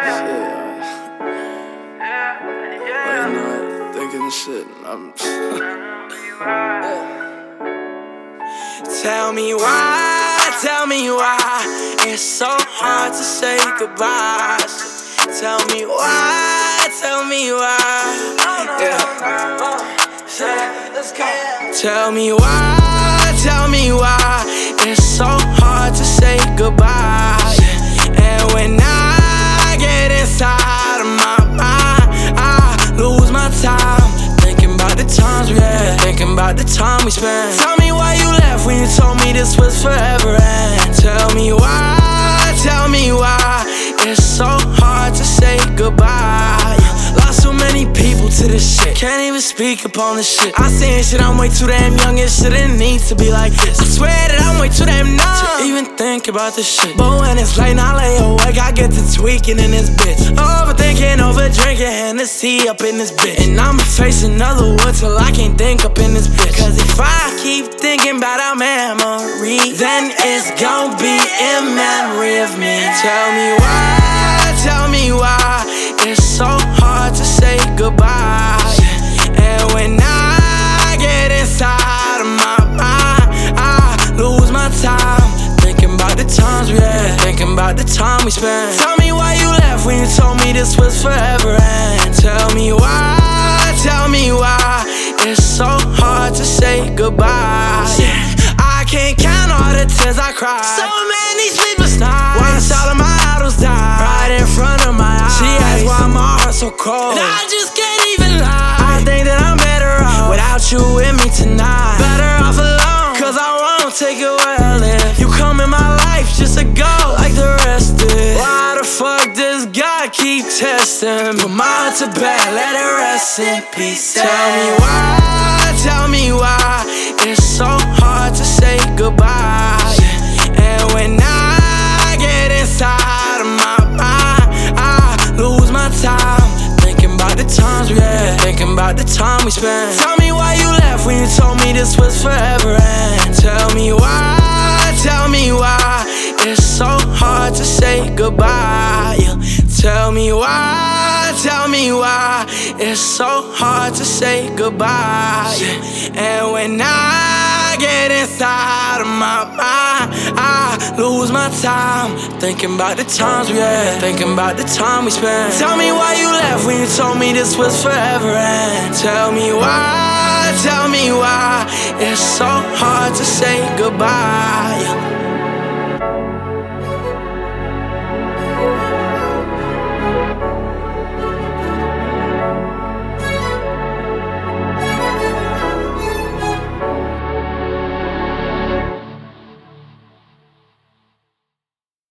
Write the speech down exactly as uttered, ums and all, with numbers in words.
Late night, thinking shit. I'm Tell me why, tell me why it's so hard to say goodbye. Tell me why, tell me why. Yeah. Tell me why, tell me why it's so hard to say goodbye. And when I get inside of my mind, I lose my time thinking about the times we had, thinking about the time we spent. Tell me why you left when you told me this was forever. And tell me why, tell me why it's so hard to say goodbye. Lost so many people to this shit, can't even speak upon this shit. I seen shit, I'm way too damn young, and shit it needs to be like this. I swear that I'm way too damn numb to even think about this shit. But when it's late and I lay awake, I get to tweaking in this bitch. Overthinking, over drinking, Hennessy up in this bitch. And I'ma face another wood till I can't think up in this bitch. Cause if I keep thinking about our memory, then it's gon' be in memory of me. Tell me why, tell me why it's so hard to say goodbye. And when I get inside of my mind, I lose my time thinking about the times we had, thinking about the time we spent. Tell me why you left when you told me this was forever. And tell me why, tell me why it's so hard to say goodbye. I can't count all the tears I cried, so many sleepless nights, watch all of my idols die right in front of my eyes. She asked why my heart's so cold, and I just can't even lie. I think that I'm better off without you with me tonight. Better off alone, cause I won't take it well if you come in my life just to go like the rest did. Why the fuck does God keep testing? Put mine to bed, let it rest in peace. Tell me why, tell me why it's so hard to say goodbye. And when I get inside of my mind, I lose my time thinking about the times we had, thinking about the time we spent. Tell me why you left when you told me this was forever. And tell me why, tell me why it's so hard to say goodbye. Tell me why, tell me why it's so hard to say goodbye. And when I get inside of my mind, I lose my time thinking about the times we had, thinking about the time we spent. Tell me why you left when you told me this was forever. And tell me why, tell me why it's so hard to say goodbye.